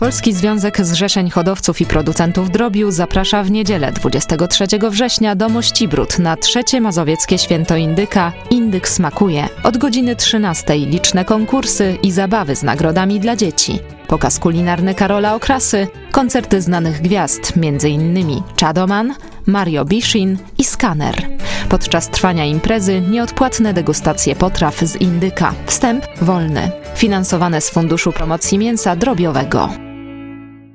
Polski Związek Zrzeszeń Hodowców i Producentów Drobiu zaprasza w niedzielę 23 września do Mościbród na 3. Mazowieckie Święto Indyka Indyk smakuje. Od godziny 13 liczne konkursy i zabawy z nagrodami dla dzieci. Pokaz kulinarny Karola Okrasy, koncerty znanych gwiazd, m.in. Czadoman, Mario Bishin i Skaner. Podczas trwania imprezy nieodpłatne degustacje potraw z indyka. Wstęp wolny. Finansowane z Funduszu Promocji Mięsa Drobiowego.